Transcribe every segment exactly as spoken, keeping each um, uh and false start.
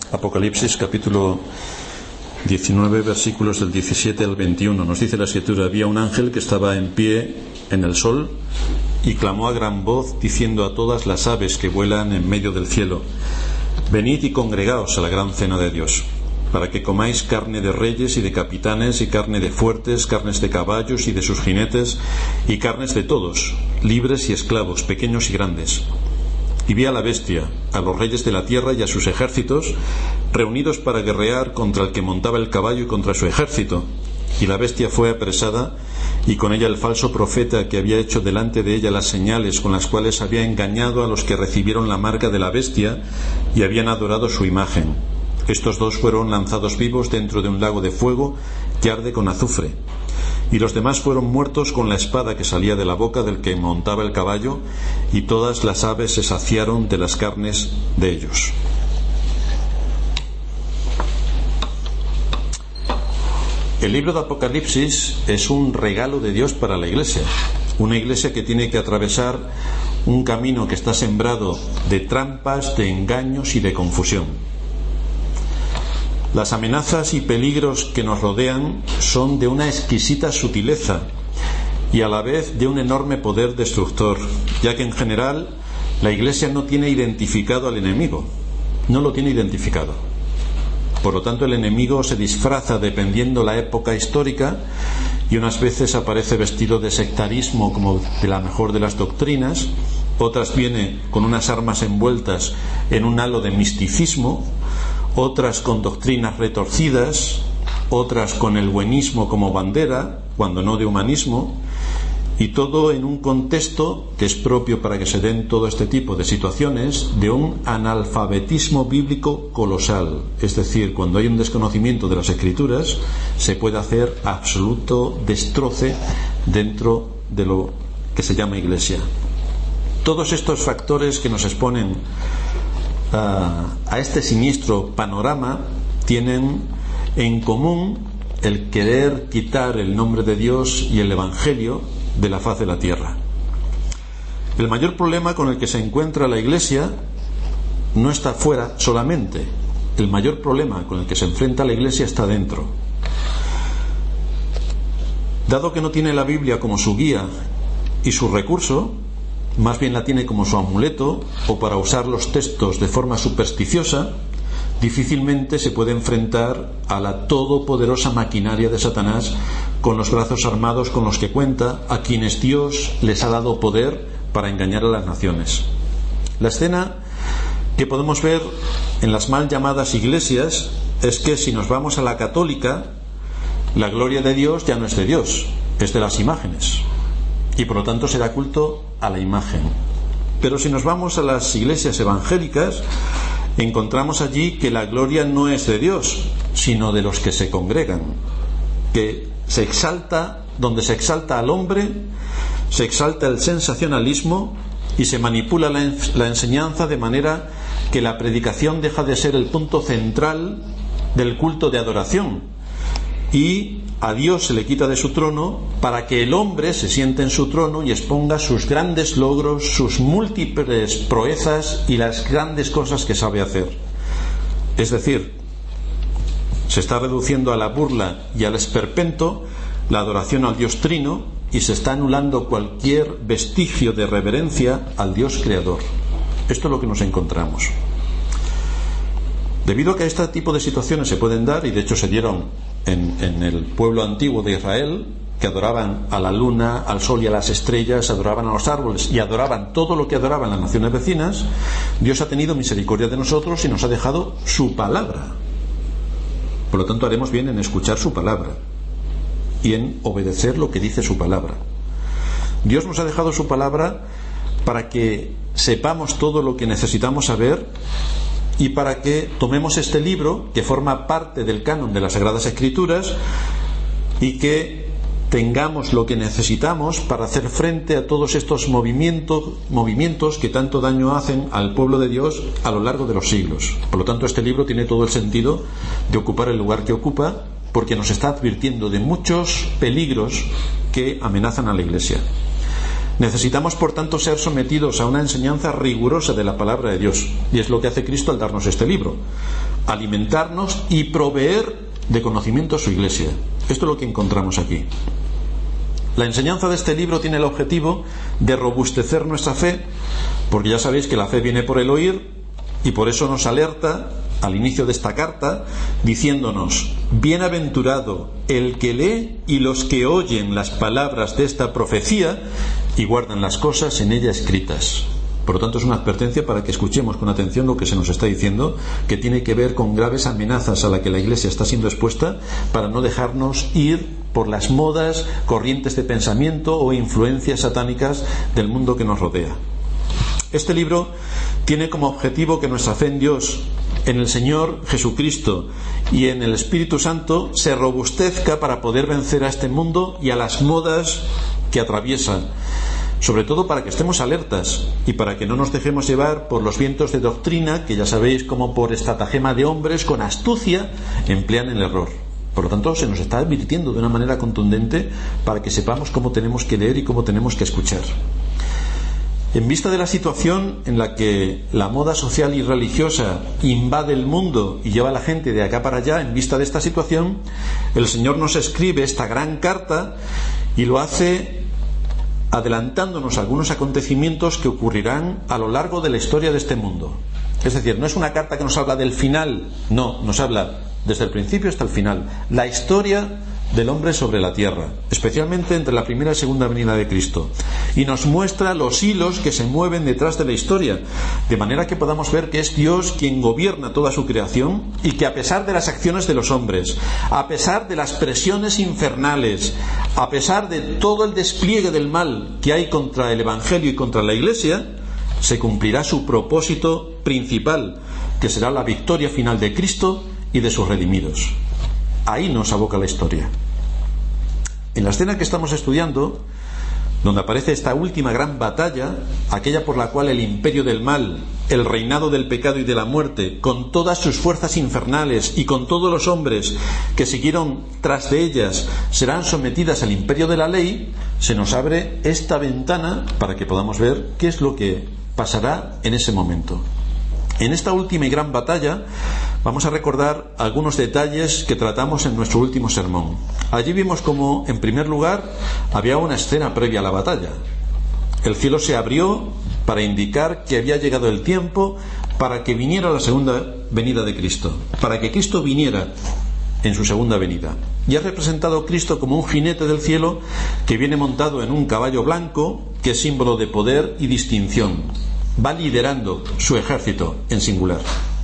Apocalipsis capítulo diecinueve, versículos del diecisiete al veintiuno. Nos dice la Escritura: había un ángel que estaba en pie en el sol y clamó a gran voz diciendo a todas las aves que vuelan en medio del cielo: venid y congregaos a la gran cena de Dios, para que comáis carne de reyes y de capitanes, y carne de fuertes, carnes de caballos y de sus jinetes, y carnes de todos, libres y esclavos, pequeños y grandes. Y vi a la bestia, a los reyes de la tierra y a sus ejércitos, reunidos para guerrear contra el que montaba el caballo y contra su ejército. Y la bestia fue apresada, y con ella el falso profeta que había hecho delante de ella las señales con las cuales había engañado a los que recibieron la marca de la bestia y habían adorado su imagen. Estos dos fueron lanzados vivos dentro de un lago de fuego que arde con azufre. Y los demás fueron muertos con la espada que salía de la boca del que montaba el caballo, y todas las aves se saciaron de las carnes de ellos. El libro de Apocalipsis es un regalo de Dios para la Iglesia, una Iglesia que tiene que atravesar un camino que está sembrado de trampas, de engaños y de confusión. Las amenazas y peligros que nos rodean son de una exquisita sutileza y a la vez de un enorme poder destructor, ya que en general la Iglesia no tiene identificado al enemigo, no lo tiene identificado. Por lo tanto, el enemigo se disfraza dependiendo la época histórica, y unas veces aparece vestido de sectarismo como de la mejor de las doctrinas, otras viene con unas armas envueltas en un halo de misticismo, otras con doctrinas retorcidas, otras con el buenismo como bandera, cuando no de humanismo, y todo en un contexto que es propio para que se den todo este tipo de situaciones, de un analfabetismo bíblico colosal. Es decir, cuando hay un desconocimiento de las Escrituras, se puede hacer absoluto destroce dentro de lo que se llama Iglesia. Todos estos factores que nos exponen a, a este siniestro panorama tienen en común el querer quitar el nombre de Dios y el Evangelio de la faz de la tierra. El mayor problema con el que se encuentra la Iglesia no está fuera solamente. El mayor problema con el que se enfrenta la Iglesia está dentro. Dado que no tiene la Biblia como su guía y su recurso, más bien la tiene como su amuleto o para usar los textos de forma supersticiosa, difícilmente se puede enfrentar a la todopoderosa maquinaria de Satanás con los brazos armados con los que cuenta, a quienes Dios les ha dado poder para engañar a las naciones. La escena que podemos ver en las mal llamadas iglesias es que si nos vamos a la católica, la gloria de Dios ya no es de Dios, es de las imágenes, y por lo tanto se da culto a la imagen. Pero si nos vamos a las iglesias evangélicas, encontramos allí que la gloria no es de Dios, sino de los que se congregan, que se exalta, donde se exalta al hombre, se exalta el sensacionalismo y se manipula la, la enseñanza de manera que la predicación deja de ser el punto central del culto de adoración, y a Dios se le quita de su trono para que el hombre se siente en su trono y exponga sus grandes logros, sus múltiples proezas y las grandes cosas que sabe hacer. Es decir, se está reduciendo a la burla y al esperpento la adoración al Dios Trino, y se está anulando cualquier vestigio de reverencia al Dios Creador. Esto es lo que nos encontramos. Debido a que este tipo de situaciones se pueden dar, y de hecho se dieron en, en el pueblo antiguo de Israel, que adoraban a la luna, al sol y a las estrellas, adoraban a los árboles y adoraban todo lo que adoraban las naciones vecinas, Dios ha tenido misericordia de nosotros y nos ha dejado su palabra. Por lo tanto, haremos bien en escuchar su palabra y en obedecer lo que dice su palabra. Dios nos ha dejado su palabra para que sepamos todo lo que necesitamos saber y para que tomemos este libro, que forma parte del canon de las Sagradas Escrituras, y que tengamos lo que necesitamos para hacer frente a todos estos movimientos, movimientos que tanto daño hacen al pueblo de Dios a lo largo de los siglos. Por lo tanto, este libro tiene todo el sentido de ocupar el lugar que ocupa, porque nos está advirtiendo de muchos peligros que amenazan a la Iglesia. Necesitamos, por tanto, ser sometidos a una enseñanza rigurosa de la palabra de Dios, y es lo que hace Cristo al darnos este libro: alimentarnos y proveer de conocimiento a su iglesia. Esto es lo que encontramos aquí. La enseñanza de este libro tiene el objetivo de robustecer nuestra fe, porque ya sabéis que la fe viene por el oír, y por eso nos alerta al inicio de esta carta diciéndonos: bienaventurado el que lee y los que oyen las palabras de esta profecía y guardan las cosas en ella escritas. Por lo tanto, es una advertencia para que escuchemos con atención lo que se nos está diciendo, que tiene que ver con graves amenazas a las que la Iglesia está siendo expuesta, para no dejarnos ir por las modas, corrientes de pensamiento o influencias satánicas del mundo que nos rodea. Este libro tiene como objetivo que nuestra fe en Dios, en el Señor Jesucristo y en el Espíritu Santo se robustezca para poder vencer a este mundo y a las modas que atraviesan, sobre todo para que estemos alertas y para que no nos dejemos llevar por los vientos de doctrina que ya sabéis cómo por estratagema de hombres con astucia emplean el error. Por lo tanto, se nos está advirtiendo de una manera contundente para que sepamos cómo tenemos que leer y cómo tenemos que escuchar. En vista de la situación en la que la moda social y religiosa invade el mundo y lleva a la gente de acá para allá, en vista de esta situación, el Señor nos escribe esta gran carta y lo hace adelantándonos algunos acontecimientos que ocurrirán a lo largo de la historia de este mundo. Es decir, no es una carta que nos habla del final, no, nos habla desde el principio hasta el final, la historia del hombre sobre la tierra, especialmente entre la primera y segunda venida de Cristo, y nos muestra los hilos que se mueven detrás de la historia, de manera que podamos ver que es Dios quien gobierna toda su creación y que a pesar de las acciones de los hombres, a pesar de las presiones infernales, a pesar de todo el despliegue del mal que hay contra el Evangelio y contra la Iglesia, se cumplirá su propósito principal, que será la victoria final de Cristo y de sus redimidos. Ahí nos aboca la historia. En la escena que estamos estudiando, donde aparece esta última gran batalla, aquella por la cual el imperio del mal, el reinado del pecado y de la muerte, con todas sus fuerzas infernales y con todos los hombres que siguieron tras de ellas, serán sometidas al imperio de la ley, se nos abre esta ventana para que podamos ver qué es lo que pasará en ese momento. En esta última y gran batalla vamos a recordar algunos detalles que tratamos en nuestro último sermón. Allí vimos cómo, en primer lugar, había una escena previa a la batalla. El cielo se abrió para indicar que había llegado el tiempo para que viniera la segunda venida de Cristo, para que Cristo viniera en su segunda venida. Y ha representado Cristo como un jinete del cielo que viene montado en un caballo blanco, que es símbolo de poder y distinción. Va liderando su ejército en singular.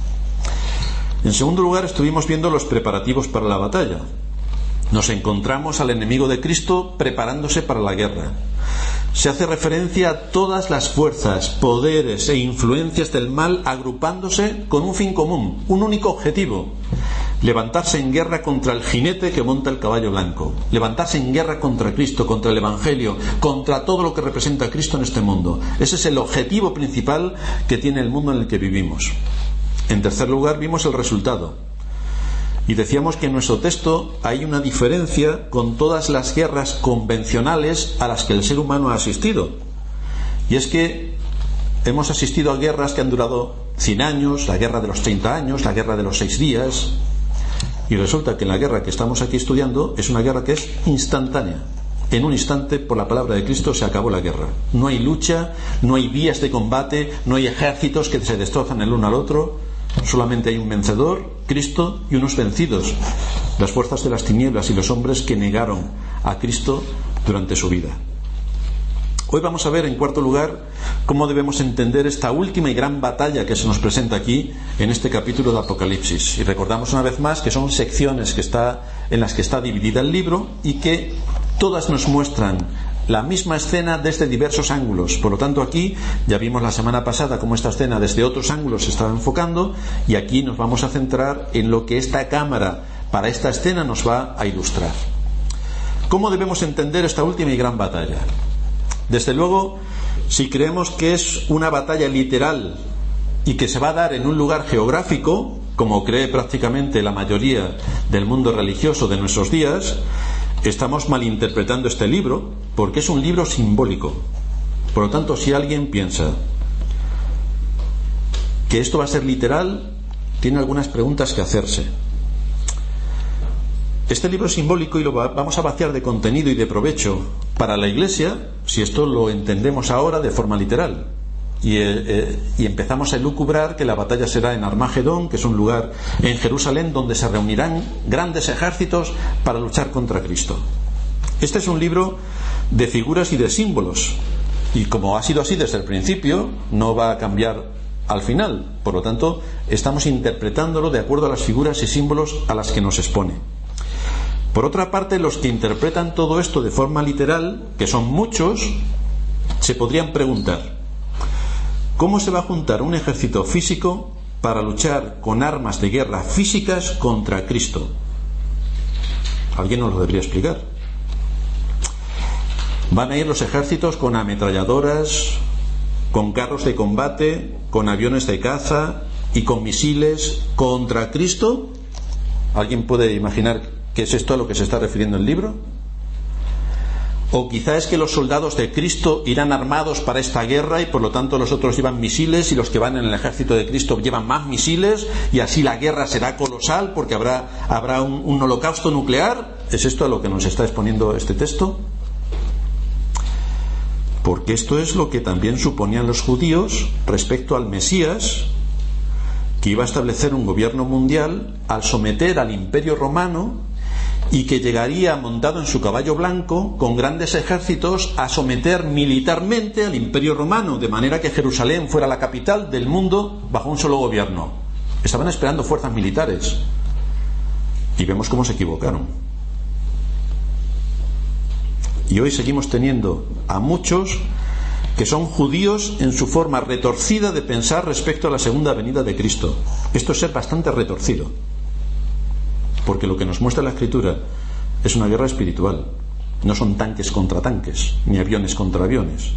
En segundo lugar, estuvimos viendo los preparativos para la batalla. Nos encontramos al enemigo de Cristo preparándose para la guerra. Se hace referencia a todas las fuerzas, poderes e influencias del mal agrupándose con un fin común, un único objetivo: levantarse en guerra contra el jinete que monta el caballo blanco, levantarse en guerra contra Cristo, contra el Evangelio, contra todo lo que representa a Cristo en este mundo. Ese es el objetivo principal que tiene el mundo en el que vivimos. En tercer lugar, vimos el resultado. Y decíamos que en nuestro texto hay una diferencia con todas las guerras convencionales a las que el ser humano ha asistido. Y es que hemos asistido a guerras que han durado cien años, la guerra de los treinta años, la guerra de los seis días. Y resulta que en la guerra que estamos aquí estudiando es una guerra que es instantánea. En un instante, por la palabra de Cristo, se acabó la guerra. No hay lucha, no hay vías de combate, no hay ejércitos que se destrozan el uno al otro. Solamente hay un vencedor, Cristo, y unos vencidos, las fuerzas de las tinieblas y los hombres que negaron a Cristo durante su vida. Hoy vamos a ver, en cuarto lugar, cómo debemos entender esta última y gran batalla que se nos presenta aquí en este capítulo de Apocalipsis. Y recordamos una vez más que son secciones que está, en las que está dividida el libro y que todas nos muestran la misma escena desde diversos ángulos. Por lo tanto, aquí ya vimos la semana pasada cómo esta escena desde otros ángulos se estaba enfocando, y aquí nos vamos a centrar en lo que esta cámara para esta escena nos va a ilustrar. ¿Cómo debemos entender esta última y gran batalla? Desde luego, si creemos que es una batalla literal y que se va a dar en un lugar geográfico, como cree prácticamente la mayoría del mundo religioso de nuestros días, estamos malinterpretando este libro, porque es un libro simbólico. Por lo tanto, si alguien piensa que esto va a ser literal, tiene algunas preguntas que hacerse. Este libro es simbólico y lo va, vamos a vaciar de contenido y de provecho para la Iglesia si esto lo entendemos ahora de forma literal. Y, eh, y empezamos a elucubrar que la batalla será en Armagedón, que es un lugar en Jerusalén donde se reunirán grandes ejércitos para luchar contra Cristo. Este es un libro de figuras y de símbolos, y como ha sido así desde el principio, no va a cambiar al final. Por lo tanto, estamos interpretándolo de acuerdo a las figuras y símbolos a las que nos expone. Por otra parte, los que interpretan todo esto de forma literal, que son muchos, se podrían preguntar: ¿cómo se va a juntar un ejército físico para luchar con armas de guerra físicas contra Cristo? Alguien nos lo debería explicar. ¿Van a ir los ejércitos con ametralladoras, con carros de combate, con aviones de caza y con misiles contra Cristo? ¿Alguien puede imaginar qué es esto a lo que se está refiriendo el libro? O quizá es que los soldados de Cristo irán armados para esta guerra y por lo tanto los otros llevan misiles y los que van en el ejército de Cristo llevan más misiles y así la guerra será colosal porque habrá, habrá un, un holocausto nuclear. ¿Es esto a lo que nos está exponiendo este texto? Porque esto es lo que también suponían los judíos respecto al Mesías, que iba a establecer un gobierno mundial al someter al Imperio Romano y que llegaría montado en su caballo blanco con grandes ejércitos a someter militarmente al Imperio Romano, de manera que Jerusalén fuera la capital del mundo bajo un solo gobierno. Estaban esperando fuerzas militares y vemos cómo se equivocaron. Y hoy seguimos teniendo a muchos que son judíos en su forma retorcida de pensar respecto a la segunda venida de Cristo. Esto es ser bastante retorcido, porque lo que nos muestra la Escritura es una guerra espiritual. No son tanques contra tanques, ni aviones contra aviones.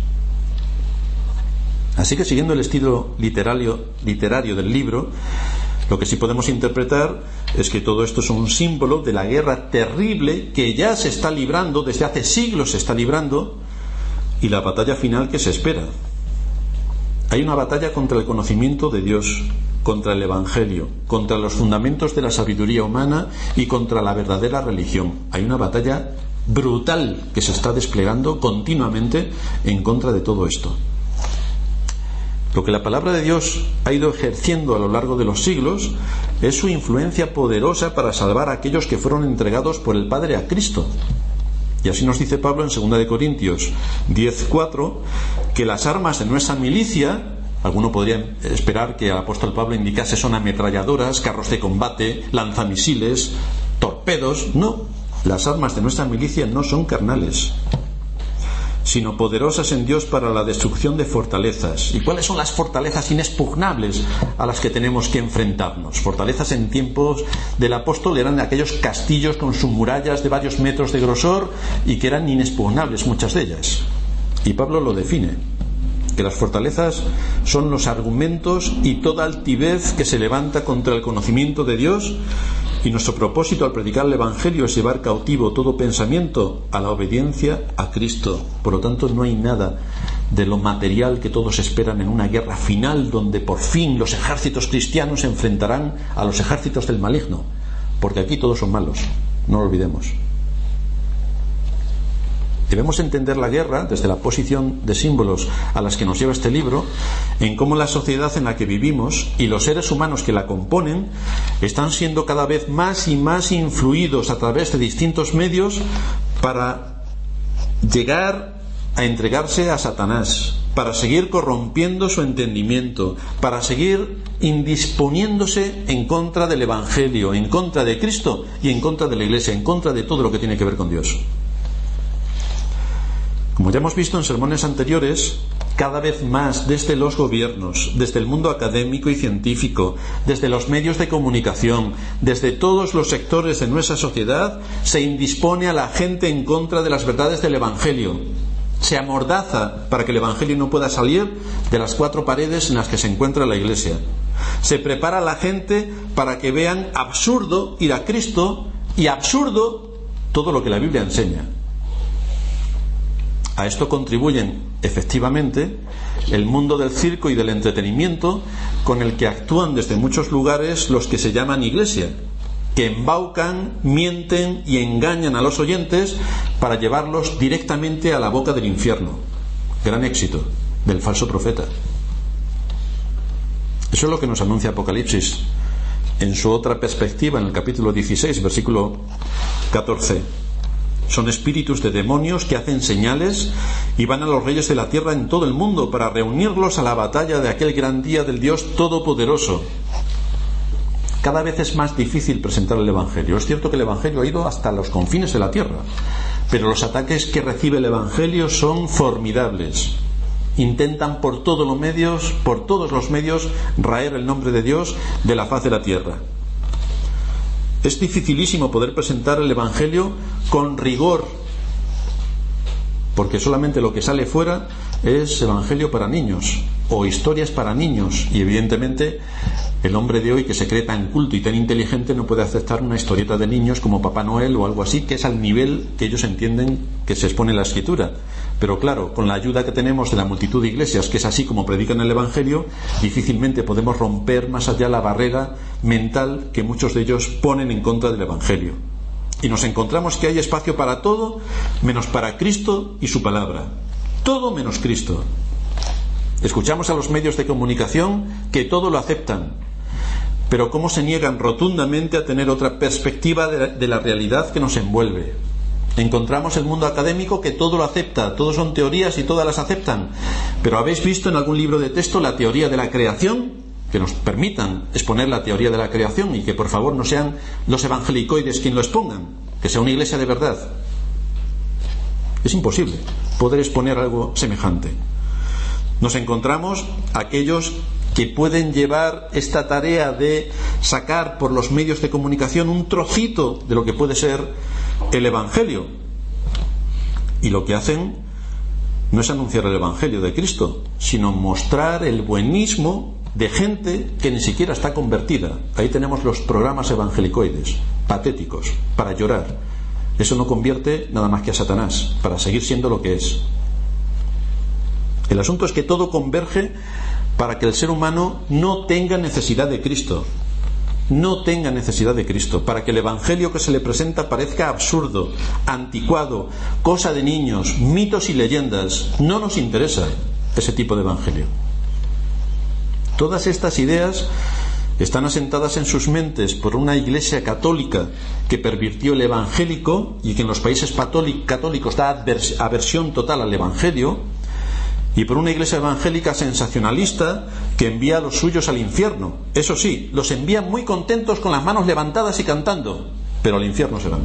Así que, siguiendo el estilo literario, literario del libro, lo que sí podemos interpretar es que todo esto es un símbolo de la guerra terrible que ya se está librando, desde hace siglos se está librando, y la batalla final que se espera. Hay una batalla contra el conocimiento de Dios, contra el Evangelio, contra los fundamentos de la sabiduría humana y contra la verdadera religión. Hay una batalla brutal que se está desplegando continuamente en contra de todo esto. Lo que la palabra de Dios ha ido ejerciendo a lo largo de los siglos es su influencia poderosa para salvar a aquellos que fueron entregados por el Padre a Cristo. Y así nos dice Pablo en segunda de Corintios diez cuatro que las armas de nuestra milicia, alguno podría esperar que el apóstol Pablo indicase son ametralladoras, carros de combate, lanzamisiles, torpedos. No, las armas de nuestra milicia no son carnales, sino poderosas en Dios para la destrucción de fortalezas. ¿Y cuáles son las fortalezas inexpugnables a las que tenemos que enfrentarnos? Fortalezas en tiempos del apóstol eran aquellos castillos con sus murallas de varios metros de grosor y que eran inexpugnables muchas de ellas. Y Pablo lo define, que las fortalezas son los argumentos y toda altivez que se levanta contra el conocimiento de Dios. Y nuestro propósito al predicar el Evangelio es llevar cautivo todo pensamiento a la obediencia a Cristo. Por lo tanto, no hay nada de lo material que todos esperan en una guerra final donde por fin los ejércitos cristianos se enfrentarán a los ejércitos del maligno, porque aquí todos son malos, no lo olvidemos. Debemos entender la guerra desde la posición de símbolos a las que nos lleva este libro, en cómo la sociedad en la que vivimos y los seres humanos que la componen están siendo cada vez más y más influidos a través de distintos medios para llegar a entregarse a Satanás, para seguir corrompiendo su entendimiento, para seguir indisponiéndose en contra del Evangelio, en contra de Cristo y en contra de la Iglesia, en contra de todo lo que tiene que ver con Dios. Como ya hemos visto en sermones anteriores, cada vez más desde los gobiernos, desde el mundo académico y científico, desde los medios de comunicación, desde todos los sectores de nuestra sociedad, se indispone a la gente en contra de las verdades del Evangelio. Se amordaza para que el Evangelio no pueda salir de las cuatro paredes en las que se encuentra la Iglesia. Se prepara a la gente para que vean absurdo ir a Cristo y absurdo todo lo que la Biblia enseña. A esto contribuyen, efectivamente, el mundo del circo y del entretenimiento, con el que actúan desde muchos lugares los que se llaman iglesia, que embaucan, mienten y engañan a los oyentes para llevarlos directamente a la boca del infierno. Gran éxito del falso profeta. Eso es lo que nos anuncia Apocalipsis en su otra perspectiva, en el capítulo dieciséis, versículo catorce. Son espíritus de demonios que hacen señales y van a los reyes de la tierra en todo el mundo para reunirlos a la batalla de aquel gran día del Dios Todopoderoso. Cada vez es más difícil presentar el Evangelio. Es cierto que el Evangelio ha ido hasta los confines de la tierra, pero los ataques que recibe el Evangelio son formidables. Intentan por todos los medios, por todos los medios, raer el nombre de Dios de la faz de la tierra. Es dificilísimo poder presentar el Evangelio con rigor, porque solamente lo que sale fuera es Evangelio para niños o historias para niños, y evidentemente el hombre de hoy, que se cree tan culto y tan inteligente, no puede aceptar una historieta de niños como Papá Noel o algo así, que es al nivel que ellos entienden que se expone en la Escritura. Pero claro, con la ayuda que tenemos de la multitud de iglesias, que es así como predican el Evangelio, difícilmente podemos romper más allá la barrera mental que muchos de ellos ponen en contra del Evangelio. Y nos encontramos que hay espacio para todo menos para Cristo y su palabra. Todo menos Cristo. Escuchamos a los medios de comunicación que todo lo aceptan, pero cómo se niegan rotundamente a tener otra perspectiva de la, de la realidad que nos envuelve. Encontramos el mundo académico que todo lo acepta, todo son teorías y todas las aceptan, pero ¿habéis visto en algún libro de texto la teoría de la creación? Que nos permitan exponer la teoría de la creación, y que por favor no sean los evangelicoides quien lo expongan, que sea una iglesia de verdad. Es imposible poder exponer algo semejante. Nos encontramos aquellos que pueden llevar esta tarea de sacar por los medios de comunicación un trocito de lo que puede ser el Evangelio, y lo que hacen no es anunciar el Evangelio de Cristo, sino mostrar el buenismo de gente que ni siquiera está convertida. Ahí tenemos los programas evangelicoides, patéticos, para llorar. Eso no convierte nada más que a Satanás, para seguir siendo lo que es. El asunto es que todo converge para que el ser humano no tenga necesidad de Cristo, no tenga necesidad de Cristo, para que el Evangelio que se le presenta parezca absurdo, anticuado, cosa de niños, mitos y leyendas. No nos interesa ese tipo de Evangelio. Todas estas ideas están asentadas en sus mentes por una iglesia católica que pervirtió el evangélico y que en los países católicos da aversión total al Evangelio, y por una iglesia evangélica sensacionalista que envía a los suyos al infierno. Eso sí, los envía muy contentos con las manos levantadas y cantando, pero al infierno se van.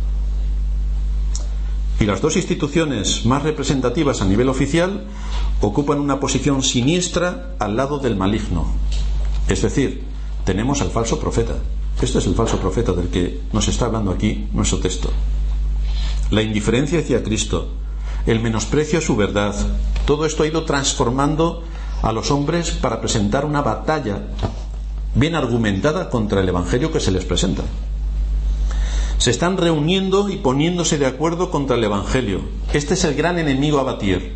Y las dos instituciones más representativas a nivel oficial ocupan una posición siniestra al lado del maligno. Es decir, tenemos al falso profeta. Este es el falso profeta del que nos está hablando aquí nuestro texto. La indiferencia hacia Cristo, el menosprecio a su verdad, todo esto ha ido transformando a los hombres para presentar una batalla bien argumentada contra el Evangelio que se les presenta. Se están reuniendo y poniéndose de acuerdo contra el Evangelio. Este es el gran enemigo a batir.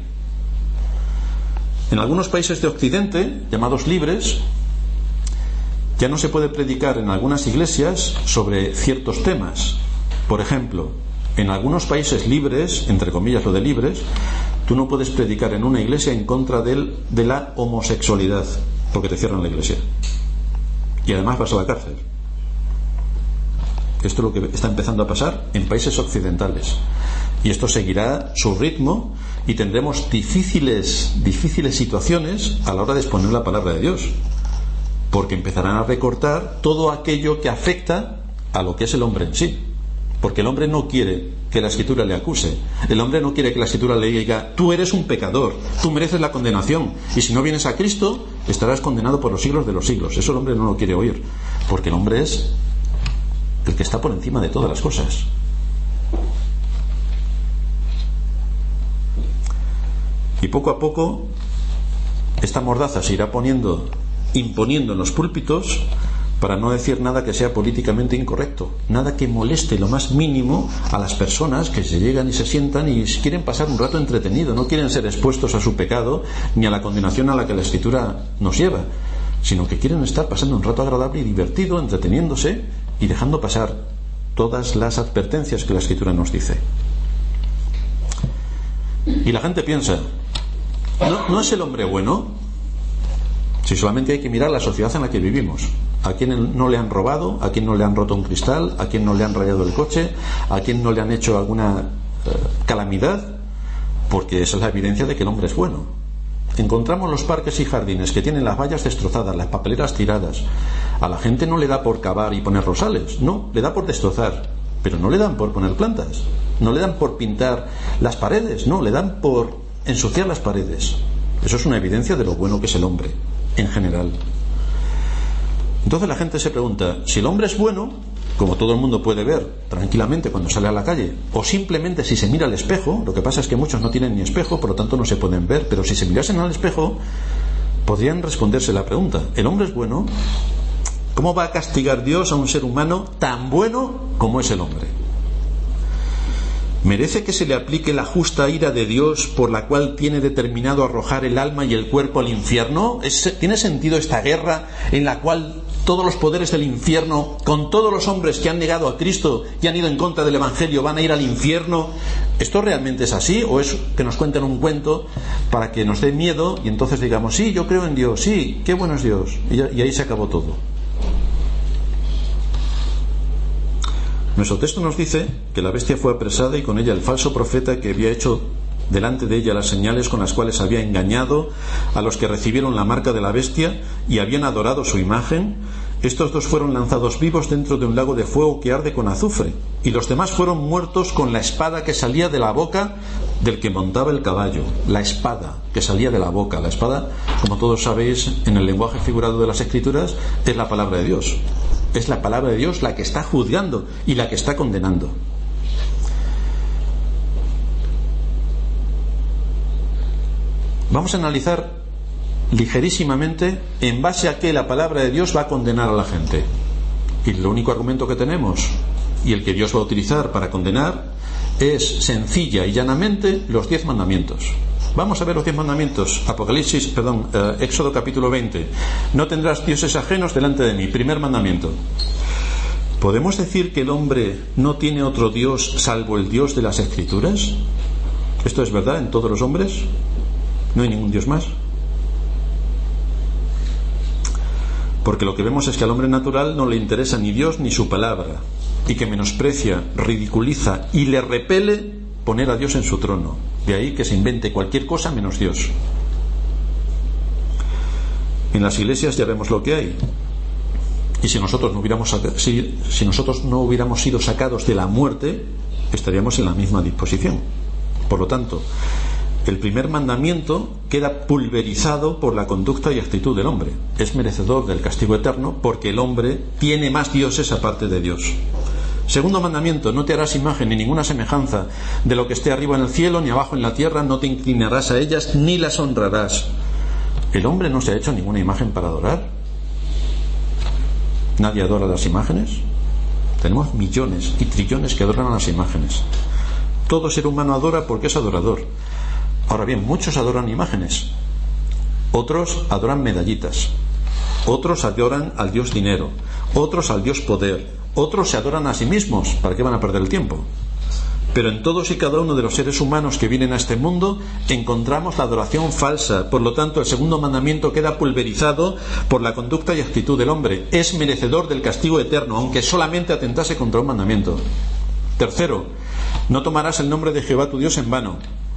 En algunos países de Occidente, llamados libres, ya no se puede predicar en algunas iglesias sobre ciertos temas. Por ejemplo, en algunos países libres, entre comillas lo de libres, tú no puedes predicar en una iglesia en contra de, de la homosexualidad, porque te cierran la iglesia. Y además vas a la cárcel. Esto es lo que está empezando a pasar en países occidentales. Y esto seguirá su ritmo y tendremos difíciles, difíciles situaciones a la hora de exponer la palabra de Dios. Porque empezarán a recortar todo aquello que afecta a lo que es el hombre en sí. Porque el hombre no quiere que la Escritura le acuse. El hombre no quiere que la Escritura le diga: tú eres un pecador, tú mereces la condenación, y si no vienes a Cristo estarás condenado por los siglos de los siglos. Eso el hombre no lo quiere oír, porque el hombre es el que está por encima de todas las cosas. Y poco a poco esta mordaza se irá poniendo, imponiendo en los púlpitos, para no decir nada que sea políticamente incorrecto, nada que moleste lo más mínimo a las personas que se llegan y se sientan y quieren pasar un rato entretenido, no quieren ser expuestos a su pecado ni a la condenación a la que la Escritura nos lleva, sino que quieren estar pasando un rato agradable y divertido, entreteniéndose y dejando pasar todas las advertencias que la Escritura nos dice. Y la gente piensa, ¿no, ¿no es el hombre bueno? Si solamente hay que mirar la sociedad en la que vivimos. A quien no le han robado, a quien no le han roto un cristal, a quien no le han rayado el coche, a quien no le han hecho alguna eh, calamidad, porque esa es la evidencia de que el hombre es bueno. Encontramos los parques y jardines que tienen las vallas destrozadas, las papeleras tiradas. A la gente no le da por cavar y poner rosales, no, le da por destrozar, pero no le dan por poner plantas, no le dan por pintar las paredes, no, le dan por ensuciar las paredes. Eso es una evidencia de lo bueno que es el hombre en general. Entonces la gente se pregunta, si el hombre es bueno, como todo el mundo puede ver tranquilamente cuando sale a la calle, o simplemente si se mira al espejo, lo que pasa es que muchos no tienen ni espejo, por lo tanto no se pueden ver, pero si se mirasen al espejo podrían responderse la pregunta, ¿el hombre es bueno? ¿Cómo va a castigar Dios a un ser humano tan bueno como es el hombre? ¿Merece que se le aplique la justa ira de Dios por la cual tiene determinado arrojar el alma y el cuerpo al infierno? ¿Es, ¿Tiene sentido esta guerra en la cual todos los poderes del infierno, con todos los hombres que han negado a Cristo y han ido en contra del Evangelio, van a ir al infierno? ¿Esto realmente es así? ¿O es que nos cuenten un cuento para que nos dé miedo y entonces digamos, sí, yo creo en Dios, sí, qué bueno es Dios? Y, ya, y ahí se acabó todo. Nuestro texto nos dice que la bestia fue apresada y con ella el falso profeta que había hecho delante de ella las señales con las cuales había engañado a los que recibieron la marca de la bestia y habían adorado su imagen. Estos dos fueron lanzados vivos dentro de un lago de fuego que arde con azufre, y los demás fueron muertos con la espada que salía de la boca del que montaba el caballo. La espada que salía de la boca. La espada, como todos sabéis, en el lenguaje figurado de las Escrituras, es la palabra de Dios. Es la palabra de Dios la que está juzgando y la que está condenando. Vamos a analizar ligerísimamente en base a qué la palabra de Dios va a condenar a la gente. Y el único argumento que tenemos, y el que Dios va a utilizar para condenar, es sencilla y llanamente los diez mandamientos. Vamos a ver los diez mandamientos. Apocalipsis, perdón, eh, Éxodo capítulo veinte. No tendrás dioses ajenos delante de mí. Primer mandamiento. ¿Podemos decir que el hombre no tiene otro Dios salvo el Dios de las Escrituras? ¿Esto es verdad en todos los hombres? ¿No hay ningún Dios más? Porque lo que vemos es que al hombre natural no le interesa ni Dios ni su palabra, y que menosprecia, ridiculiza y le repele poner a Dios en su trono. De ahí que se invente cualquier cosa menos Dios. En las iglesias ya vemos lo que hay. Y si nosotros no hubiéramos si, si nosotros no hubiéramos sido sacados de la muerte, estaríamos en la misma disposición. Por lo tanto, el primer mandamiento queda pulverizado por la conducta y actitud del hombre. Es merecedor del castigo eterno porque el hombre tiene más dioses aparte de Dios. Segundo mandamiento, no te harás imagen ni ninguna semejanza de lo que esté arriba en el cielo ni abajo en la tierra, no te inclinarás a ellas ni las honrarás. ¿El hombre no se ha hecho ninguna imagen para adorar? ¿Nadie adora las imágenes? Tenemos millones y trillones que adoran a las imágenes. Todo ser humano adora porque es adorador. Ahora bien, muchos adoran imágenes, otros adoran medallitas, otros adoran al Dios dinero, otros al Dios poder, otros se adoran a sí mismos. ¿Para qué van a perder el tiempo? Pero en todos y cada uno de los seres humanos que vienen a este mundo encontramos la adoración falsa. Por lo tanto, el segundo mandamiento queda pulverizado por la conducta y actitud del hombre. Es merecedor del castigo eterno, aunque solamente atentase contra un mandamiento. Tercero, no tomarás el nombre de Jehová tu Dios en vano.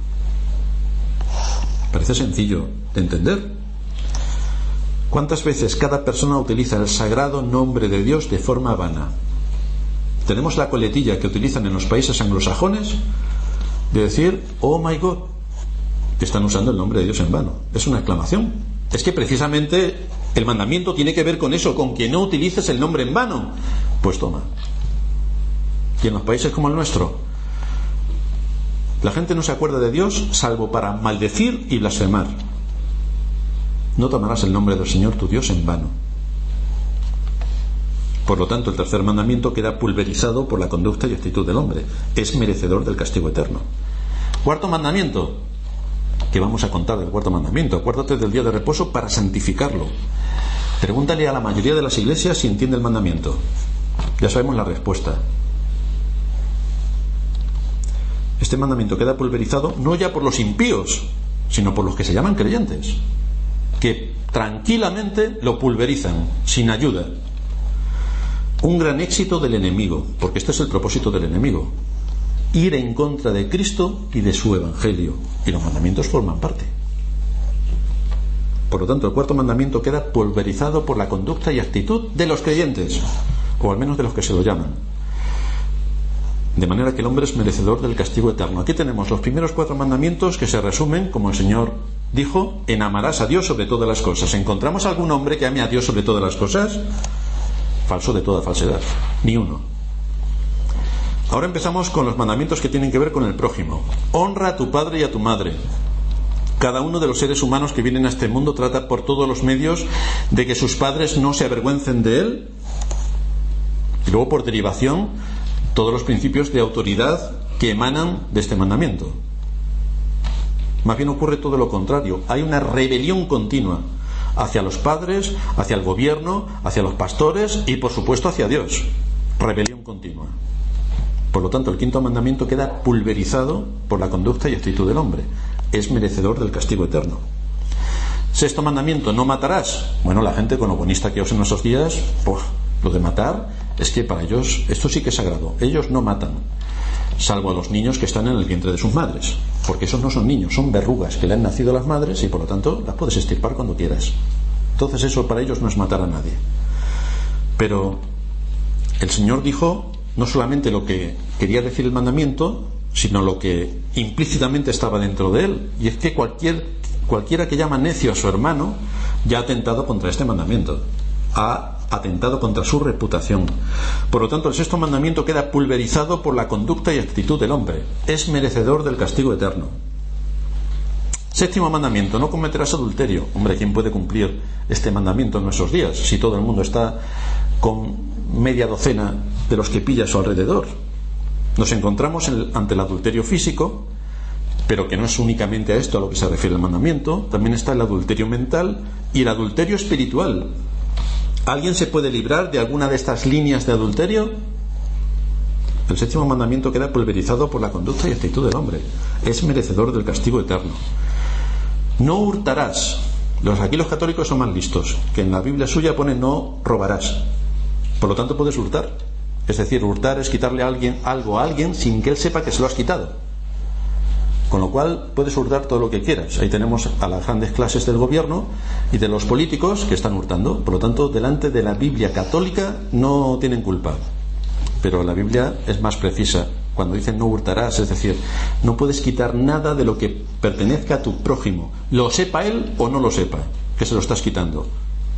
Parece sencillo de entender. ¿Cuántas veces cada persona utiliza el sagrado nombre de Dios de forma vana? Tenemos la coletilla que utilizan en los países anglosajones de decir, oh my God, que están usando el nombre de Dios en vano. Es una exclamación. Es que precisamente el mandamiento tiene que ver con eso, con que no utilices el nombre en vano. Pues toma. Y en los países como el nuestro, la gente no se acuerda de Dios salvo para maldecir y blasfemar. No tomarás el nombre del Señor tu Dios en vano. Por lo tanto, el tercer mandamiento queda pulverizado por la conducta y actitud del hombre. Es merecedor del castigo eterno. Cuarto mandamiento. ¿Qué vamos a contar del cuarto mandamiento? Acuérdate del día de reposo para santificarlo. Pregúntale a la mayoría de las iglesias si entiende el mandamiento. Ya sabemos la respuesta. Este mandamiento queda pulverizado no ya por los impíos, sino por los que se llaman creyentes, que tranquilamente lo pulverizan, sin ayuda. Un gran éxito del enemigo, porque este es el propósito del enemigo: ir en contra de Cristo y de su evangelio, y los mandamientos forman parte. Por lo tanto, el cuarto mandamiento queda pulverizado por la conducta y actitud de los creyentes, o al menos de los que se lo llaman, de manera que el hombre es merecedor del castigo eterno. Aquí tenemos los primeros cuatro mandamientos, que se resumen, como el Señor dijo, en amarás a Dios sobre todas las cosas. ¿Encontramos algún hombre que ame a Dios sobre todas las cosas? Falso de toda falsedad, ni uno. Ahora empezamos con los mandamientos que tienen que ver con el prójimo. Honra a tu padre y a tu madre. Cada uno de los seres humanos que vienen a este mundo trata por todos los medios de que sus padres no se avergüencen de él, y luego, por derivación, todos los principios de autoridad que emanan de este mandamiento. Más bien ocurre todo lo contrario. Hay una rebelión continua hacia los padres, hacia el gobierno, hacia los pastores y, por supuesto, hacia Dios. Rebelión continua. Por lo tanto, el quinto mandamiento queda pulverizado por la conducta y actitud del hombre. Es merecedor del castigo eterno. Sexto mandamiento: no matarás. Bueno, la gente con lo bonista que os en esos días, pues, lo de matar es que para ellos esto sí que es sagrado. Ellos no matan, salvo a los niños que están en el vientre de sus madres, porque esos no son niños, son verrugas que le han nacido a las madres y por lo tanto las puedes extirpar cuando quieras. Entonces eso para ellos no es matar a nadie. Pero el Señor dijo no solamente lo que quería decir el mandamiento, sino lo que implícitamente estaba dentro de él, y es que cualquier, cualquiera que llama necio a su hermano ya ha atentado contra este mandamiento, ha atentado contra su reputación. Por lo tanto, el sexto mandamiento queda pulverizado por la conducta y actitud del hombre. Es merecedor del castigo eterno. Séptimo mandamiento: no cometerás adulterio. Hombre, ¿quién puede cumplir este mandamiento en nuestros días si todo el mundo está con media docena de los que pilla a su alrededor? Nos encontramos en, ante el adulterio físico, pero que no es únicamente a esto a lo que se refiere el mandamiento. También está el adulterio mental y el adulterio espiritual. ¿Alguien se puede librar de alguna de estas líneas de adulterio? El séptimo mandamiento queda pulverizado por la conducta y actitud del hombre. Es merecedor del castigo eterno. No hurtarás. Los, aquí los católicos son más listos, que en la Biblia suya pone no robarás. Por lo tanto puedes hurtar. Es decir, hurtar es quitarle a alguien algo a alguien sin que él sepa que se lo has quitado. Con lo cual puedes hurtar todo lo que quieras. Ahí tenemos a las grandes clases del gobierno y de los políticos que están hurtando. Por lo tanto, delante de la Biblia católica no tienen culpa. Pero la Biblia es más precisa cuando dice no hurtarás, es decir, no puedes quitar nada de lo que pertenezca a tu prójimo, lo sepa él o no lo sepa, que se lo estás quitando.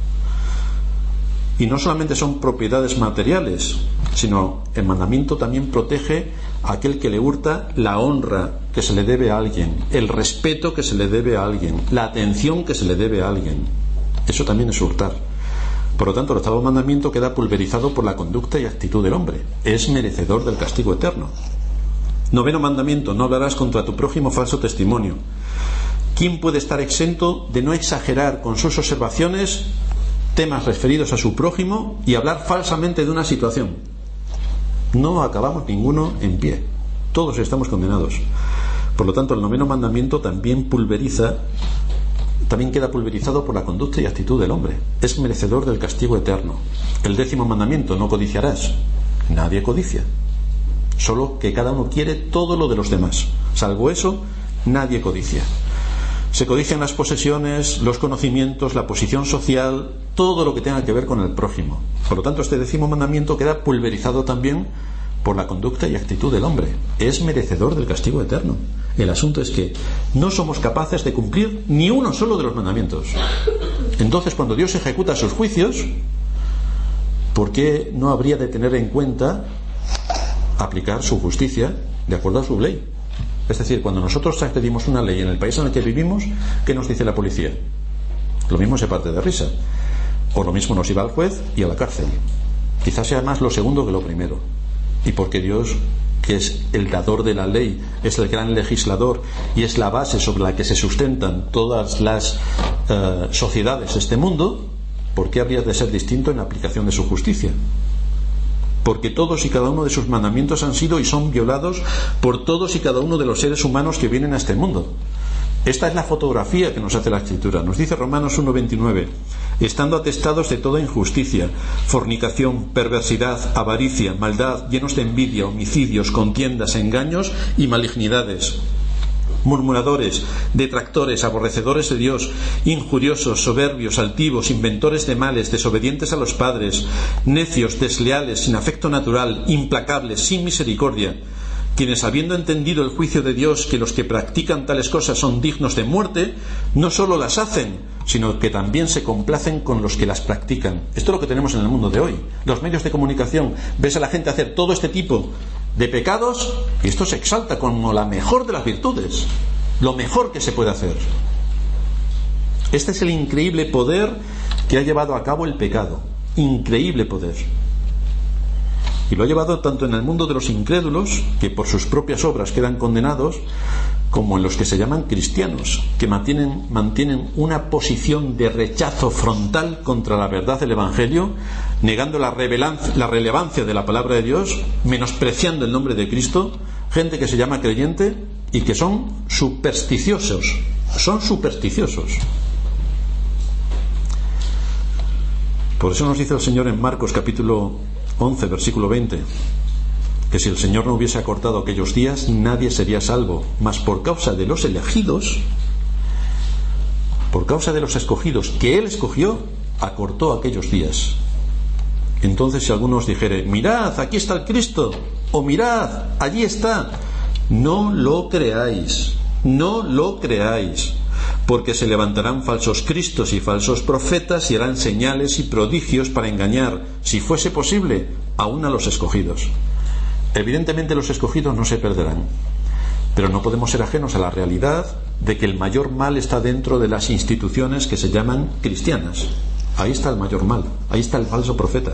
Y no solamente son propiedades materiales, sino el mandamiento también protege a aquel que le hurta la honra que se le debe a alguien, el respeto que se le debe a alguien, la atención que se le debe a alguien. Eso también es hurtar. Por lo tanto, el octavo mandamiento queda pulverizado por la conducta y actitud del hombre. Es merecedor del castigo eterno. Noveno mandamiento: no hablarás contra tu prójimo falso testimonio. ¿Quién puede estar exento de no exagerar con sus observaciones temas referidos a su prójimo y hablar falsamente de una situación? No acabamos ninguno en pie. Todos estamos condenados. Por lo tanto, el noveno mandamiento también pulveriza, también queda pulverizado por la conducta y actitud del hombre. Es merecedor del castigo eterno. El décimo mandamiento: no codiciarás. Nadie codicia. Solo que cada uno quiere todo lo de los demás. Salvo eso, nadie codicia. Se codician las posesiones, los conocimientos, la posición social, todo lo que tenga que ver con el prójimo. Por lo tanto, este décimo mandamiento queda pulverizado también por la conducta y actitud del hombre. Es merecedor del castigo eterno. El asunto es que no somos capaces de cumplir ni uno solo de los mandamientos. Entonces, cuando Dios ejecuta sus juicios, ¿por qué no habría de tener en cuenta aplicar su justicia de acuerdo a su ley? Es decir, cuando nosotros transgredimos una ley en el país en el que vivimos, ¿qué nos dice la policía? Lo mismo se parte de risa. O lo mismo nos iba al juez y a la cárcel. Quizás sea más lo segundo que lo primero. Y porque Dios, que es el dador de la ley, es el gran legislador y es la base sobre la que se sustentan todas las uh, sociedades de este mundo, ¿por qué habría de ser distinto en la aplicación de su justicia? Porque todos y cada uno de sus mandamientos han sido y son violados por todos y cada uno de los seres humanos que vienen a este mundo. Esta es la fotografía que nos hace la Escritura. Nos dice Romanos uno veintinueve: estando atestados de toda injusticia, fornicación, perversidad, avaricia, maldad, llenos de envidia, homicidios, contiendas, engaños y malignidades, murmuradores, detractores, aborrecedores de Dios, injuriosos, soberbios, altivos, inventores de males, desobedientes a los padres, necios, desleales, sin afecto natural, implacables, sin misericordia, quienes, habiendo entendido el juicio de Dios, que los que practican tales cosas son dignos de muerte, no solo las hacen, sino que también se complacen con los que las practican. Esto es lo que tenemos en el mundo de hoy. Los medios de comunicación, ves a la gente hacer todo este tipo de pecados y esto se exalta como la mejor de las virtudes, lo mejor que se puede hacer. Este es el increíble poder que ha llevado a cabo el pecado. Increíble poder. Y lo ha llevado tanto en el mundo de los incrédulos, que por sus propias obras quedan condenados, como en los que se llaman cristianos, que mantienen, mantienen una posición de rechazo frontal contra la verdad del Evangelio, negando la, la relevancia de la palabra de Dios, menospreciando el nombre de Cristo, gente que se llama creyente y que son supersticiosos, son supersticiosos. Por eso nos dice el Señor en Marcos capítulo once, versículo veinte, que si el Señor no hubiese acortado aquellos días, nadie sería salvo, mas por causa de los elegidos, por causa de los escogidos que Él escogió, acortó aquellos días. Entonces, si alguno os dijere: mirad, aquí está el Cristo, o mirad, allí está, no lo creáis, no lo creáis, porque se levantarán falsos cristos y falsos profetas y harán señales y prodigios para engañar, si fuese posible, aún a los escogidos. Evidentemente los escogidos no se perderán, pero no podemos ser ajenos a la realidad de que el mayor mal está dentro de las instituciones que se llaman cristianas. Ahí está el mayor mal, ahí está el falso profeta.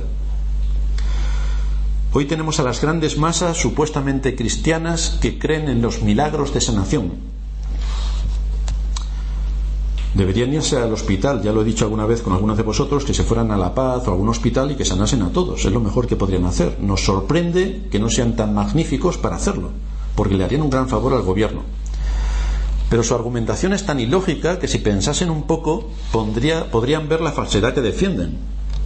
Hoy tenemos a las grandes masas supuestamente cristianas que creen en los milagros de sanación. Deberían irse al hospital, ya lo he dicho alguna vez con algunos de vosotros, que se fueran a La Paz o a algún hospital y que sanasen a todos. Es lo mejor que podrían hacer. Nos sorprende que no sean tan magníficos para hacerlo, porque le harían un gran favor al gobierno. Pero su argumentación es tan ilógica que si pensasen un poco pondría, podrían ver la falsedad que defienden.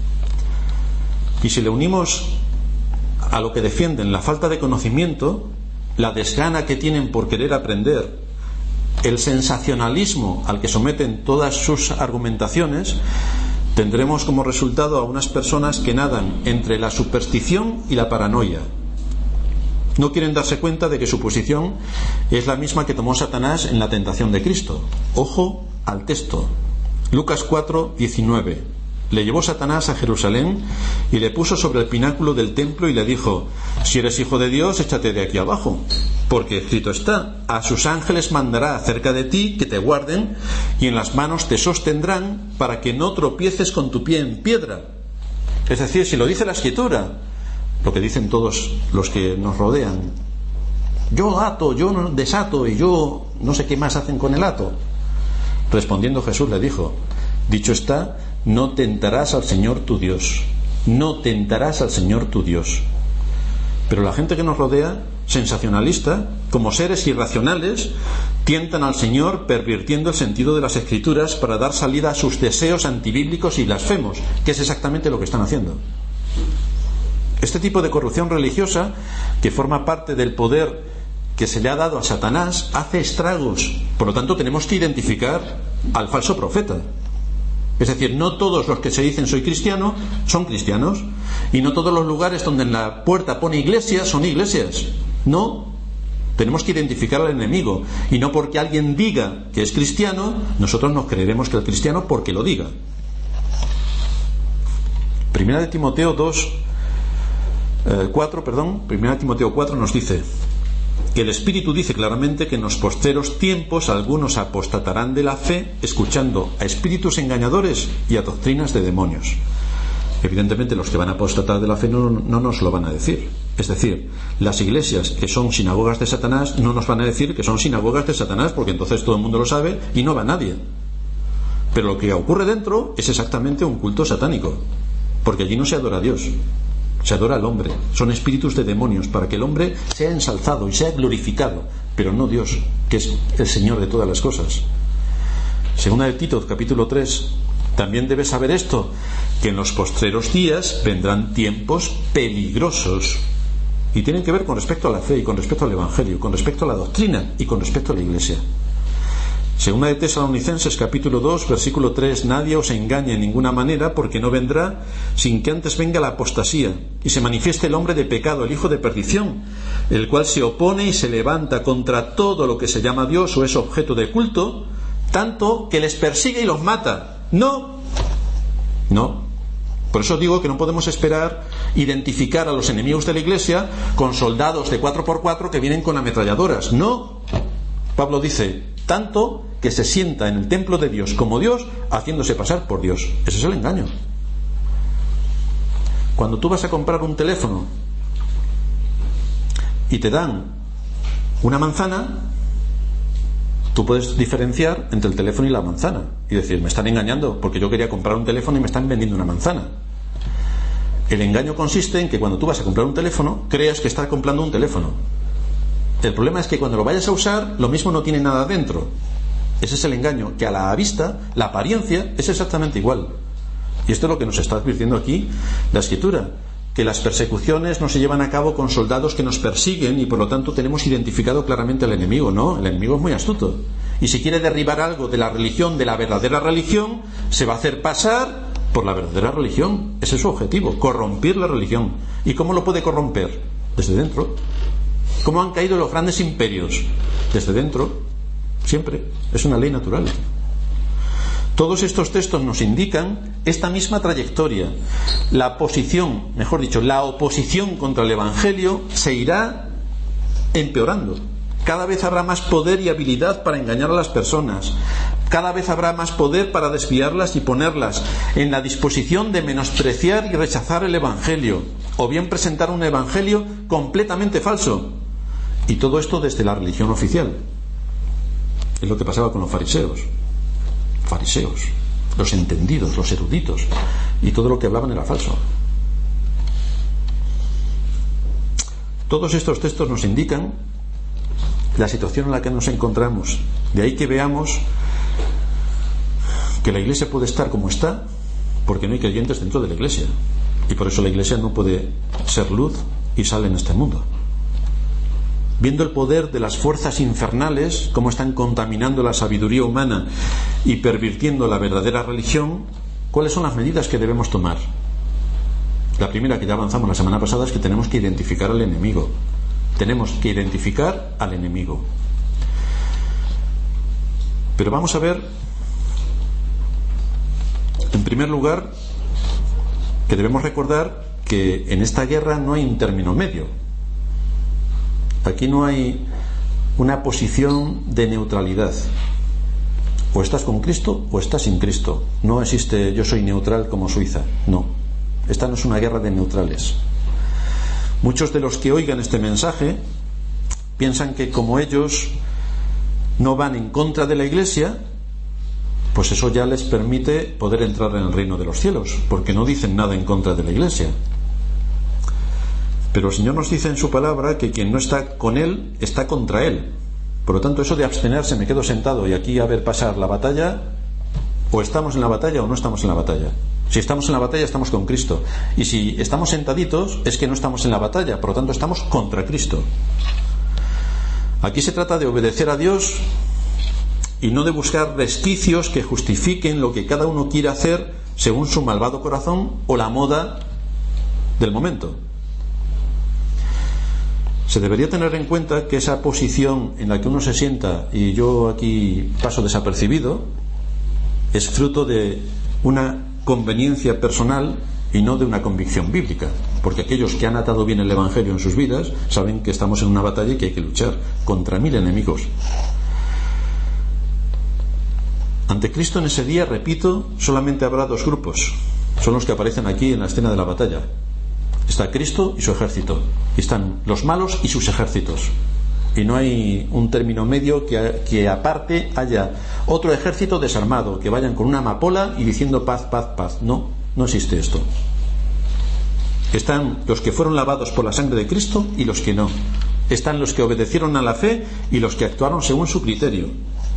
Y si le unimos a lo que defienden la falta de conocimiento, la desgana que tienen por querer aprender, el sensacionalismo al que someten todas sus argumentaciones, tendremos como resultado a unas personas que nadan entre la superstición y la paranoia. No quieren darse cuenta de que su posición es la misma que tomó Satanás en la tentación de Cristo. Ojo al texto. Lucas cuatro, diecinueve. Le llevó Satanás a Jerusalén y le puso sobre el pináculo del templo y le dijo: si eres hijo de Dios, échate de aquí abajo, porque escrito está: a sus ángeles mandará acerca de ti que te guarden, y en las manos te sostendrán para que no tropieces con tu pie en piedra. Es decir, si lo dice la Escritura, lo que dicen todos los que nos rodean: yo ato, yo desato y yo no sé qué más hacen con el ato. Respondiendo Jesús le dijo: dicho está, no tentarás al Señor tu Dios, no tentarás al Señor tu Dios. Pero la gente que nos rodea, sensacionalista, como seres irracionales, tientan al Señor pervirtiendo el sentido de las Escrituras para dar salida a sus deseos antibíblicos y blasfemos, que es exactamente lo que están haciendo. Este tipo de corrupción religiosa, que forma parte del poder que se le ha dado a Satanás, hace estragos. Por lo tanto, tenemos que identificar al falso profeta. Es decir, no todos los que se dicen soy cristiano son cristianos, y no todos los lugares donde en la puerta pone iglesia son iglesias. No, tenemos que identificar al enemigo, y no porque alguien diga que es cristiano nosotros nos creeremos que es cristiano porque lo diga. Primera de Timoteo dos, eh, cuatro, perdón, Primera de Timoteo cuatro nos dice que el Espíritu dice claramente que en los postreros tiempos algunos apostatarán de la fe, escuchando a espíritus engañadores y a doctrinas de demonios. Evidentemente los que van a apostatar de la fe no, no nos lo van a decir. Es decir, las iglesias que son sinagogas de Satanás no nos van a decir que son sinagogas de Satanás, porque entonces todo el mundo lo sabe y no va nadie. Pero lo que ocurre dentro es exactamente un culto satánico, porque allí no se adora a Dios, se adora al hombre. Son espíritus de demonios para que el hombre sea ensalzado y sea glorificado, pero no Dios, que es el Señor de todas las cosas. Segunda de Tito, capítulo tres. También debes saber esto, que en los postreros días vendrán tiempos peligrosos, y tienen que ver con respecto a la fe y con respecto al Evangelio, con respecto a la doctrina y con respecto a la Iglesia. Segunda de Tesalonicenses, capítulo dos, versículo tres. Nadie os engañe en ninguna manera, porque no vendrá sin que antes venga la apostasía y se manifieste el hombre de pecado, el hijo de perdición, el cual se opone y se levanta contra todo lo que se llama Dios o es objeto de culto, tanto que les persigue y los mata. No, no. Por eso digo que no podemos esperar identificar a los enemigos de la Iglesia con soldados de cuatro por cuatro que vienen con ametralladoras. No. Pablo dice, tanto que se sienta en el templo de Dios como Dios, haciéndose pasar por Dios. Ese es el engaño. Cuando tú vas a comprar un teléfono y te dan una manzana, tú puedes diferenciar entre el teléfono y la manzana y decir, me están engañando porque yo quería comprar un teléfono y me están vendiendo una manzana. El engaño consiste en que cuando tú vas a comprar un teléfono, creas que estás comprando un teléfono. El problema es que cuando lo vayas a usar, lo mismo no tiene nada dentro. Ese es el engaño, que a la vista, la apariencia es exactamente igual. Y esto es lo que nos está advirtiendo aquí la Escritura, que las persecuciones no se llevan a cabo con soldados que nos persiguen y por lo tanto tenemos identificado claramente al enemigo. No, el enemigo es muy astuto, y si quiere derribar algo de la religión, de la verdadera religión, se va a hacer pasar por la verdadera religión. Ese es su objetivo, corromper la religión. ¿Y cómo lo puede corromper? Desde dentro. ¿Cómo han caído los grandes imperios? Desde dentro, siempre. Es una ley natural. Todos estos textos nos indican esta misma trayectoria. La posición, mejor dicho, la oposición contra el Evangelio se irá empeorando. Cada vez habrá más poder y habilidad para engañar a las personas. Cada vez habrá más poder para desviarlas y ponerlas en la disposición de menospreciar y rechazar el Evangelio, o bien presentar un Evangelio completamente falso. Y todo esto desde la religión oficial. Es lo que pasaba con los fariseos. Fariseos, los entendidos, los eruditos, y todo lo que hablaban era falso. Todos estos textos nos indican la situación en la que nos encontramos. De ahí que veamos que la Iglesia puede estar como está porque no hay creyentes dentro de la Iglesia, y por eso la Iglesia no puede ser luz y sal en este mundo. Viendo el poder de las fuerzas infernales, cómo están contaminando la sabiduría humana y pervirtiendo la verdadera religión, ¿cuáles son las medidas que debemos tomar? La primera, que ya avanzamos la semana pasada, es que tenemos que identificar al enemigo. Tenemos que identificar al enemigo. Pero vamos a ver, en primer lugar, que debemos recordar que en esta guerra no hay un término medio. Aquí no hay una posición de neutralidad. O estás con Cristo o estás sin Cristo. No existe yo soy neutral como Suiza. No. Esta no es una guerra de neutrales. Muchos de los que oigan este mensaje piensan que como ellos no van en contra de la Iglesia, pues eso ya les permite poder entrar en el reino de los cielos, porque no dicen nada en contra de la Iglesia. Pero el Señor nos dice en su palabra que quien no está con Él está contra Él. Por lo tanto, eso de abstenerse, me quedo sentado y aquí a ver pasar la batalla, o estamos en la batalla o no estamos en la batalla. Si estamos en la batalla, estamos con Cristo, y si estamos sentaditos es que no estamos en la batalla, por lo tanto estamos contra Cristo. Aquí se trata de obedecer a Dios y no de buscar resquicios que justifiquen lo que cada uno quiere hacer según su malvado corazón o la moda del momento. Se debería tener en cuenta que esa posición en la que uno se sienta y yo aquí paso desapercibido es fruto de una conveniencia personal y no de una convicción bíblica, porque aquellos que han atado bien el Evangelio en sus vidas saben que estamos en una batalla y que hay que luchar contra mil enemigos. Ante Cristo en ese día, repito, solamente habrá dos grupos: son los que aparecen aquí en la escena de la batalla. Está Cristo y su ejército, y están los malos y sus ejércitos, y no hay un término medio que, que aparte haya otro ejército desarmado, que vayan con una amapola y diciendo paz, paz, paz. No, no existe esto. Están los que fueron lavados por la sangre de Cristo y los que no. Están los que obedecieron a la fe y los que actuaron según su criterio.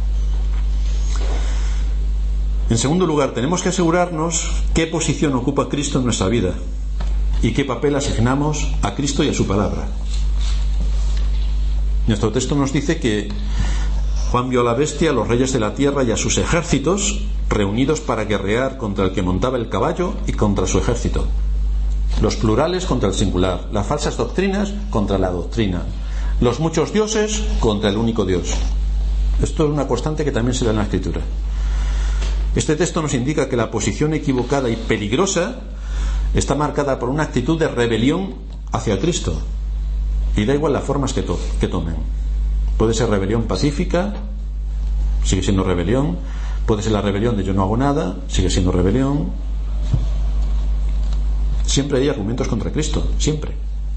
En segundo lugar, tenemos que asegurarnos qué posición ocupa Cristo en nuestra vida y qué papel asignamos a Cristo y a su palabra. Nuestro texto nos dice que Juan vio a la bestia, a los reyes de la tierra y a sus ejércitos reunidos para guerrear contra el que montaba el caballo y contra su ejército. Los plurales contra el singular, las falsas doctrinas contra la doctrina, los muchos dioses contra el único Dios. Esto es una constante que también se da en la Escritura. Este texto nos indica que la posición equivocada y peligrosa está marcada por una actitud de rebelión hacia Cristo, y da igual las formas que, to- que tomen. Puede ser rebelión pacífica, sigue siendo rebelión. Puede ser la rebelión de yo no hago nada, sigue siendo rebelión. Siempre hay argumentos contra Cristo, siempre.